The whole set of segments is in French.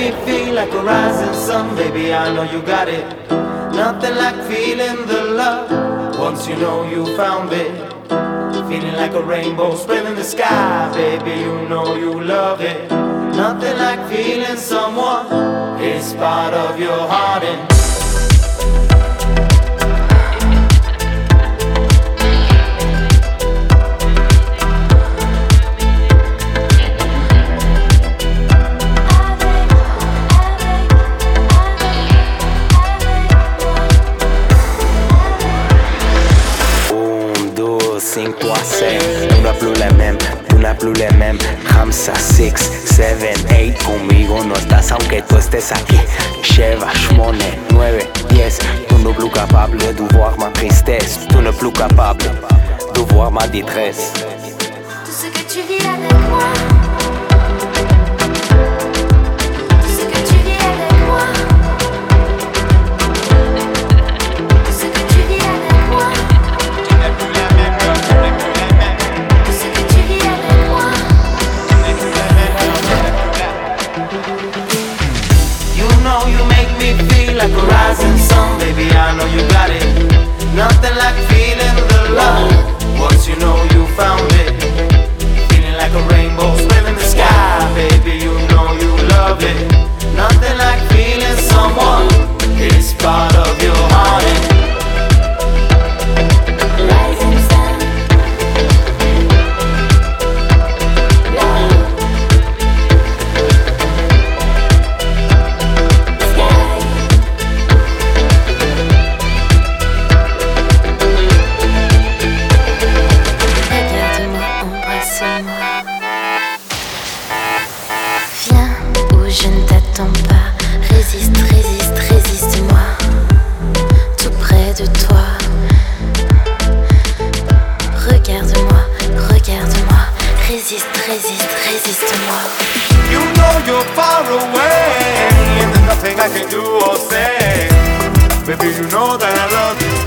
me feel like a rising sun, baby, I know you got it. Nothing like feeling the love once you know you found it. Feeling like a rainbow spreading the sky, baby, you know you love it. Nothing like feeling someone is part of your heart and Tú no plus les mêmes, tú no plus les mêmes. Hamsa, 6, 7, 8. Conmigo no estás aunque tú estés aquí. 7, 8, 9, 10. Tú no plus capable de voir ma tristesse. Tu n'es plus capable de voir ma détresse. Tout ce que tu vis avec moi. Like a rising sun, baby, I know you got it. Nothing like feeling the love once you know you found it. Feeling like a rainbow spreading the sky, baby, you know you love it. Nothing like feeling someone is part of your heart. Rising sun, love. Je ne t'attends pas, résiste, résiste, résiste-moi, tout près de toi. Regarde-moi, regarde-moi, résiste, résiste, résiste-moi. You know you're far away, and there's nothing I can do or say. Baby, you know that I love you.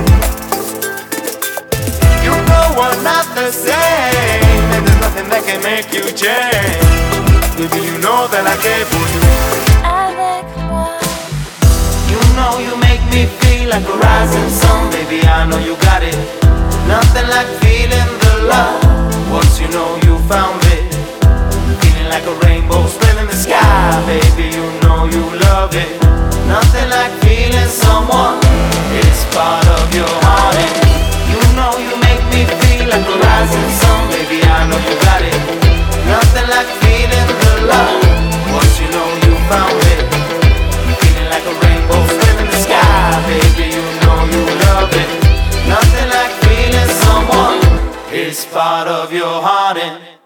You know we're not the same, and there's nothing that can make you change. Baby, you know that I care for you. Avec moi. You know you make me feel like a rising sun, baby, I know you got it. Nothing like feeling the love once you know you found it. Feeling like a rainbow spreading the sky, baby, you know you love it. Nothing like feeling someone is part of your heart. And you know you make me feel like a rising sun, baby, I know you got it. Nothing like feeling the love once you know you found it. Feeling like a rainbow spreading the sky, baby, you know you love it. Nothing like feeling someone is part of your heart. And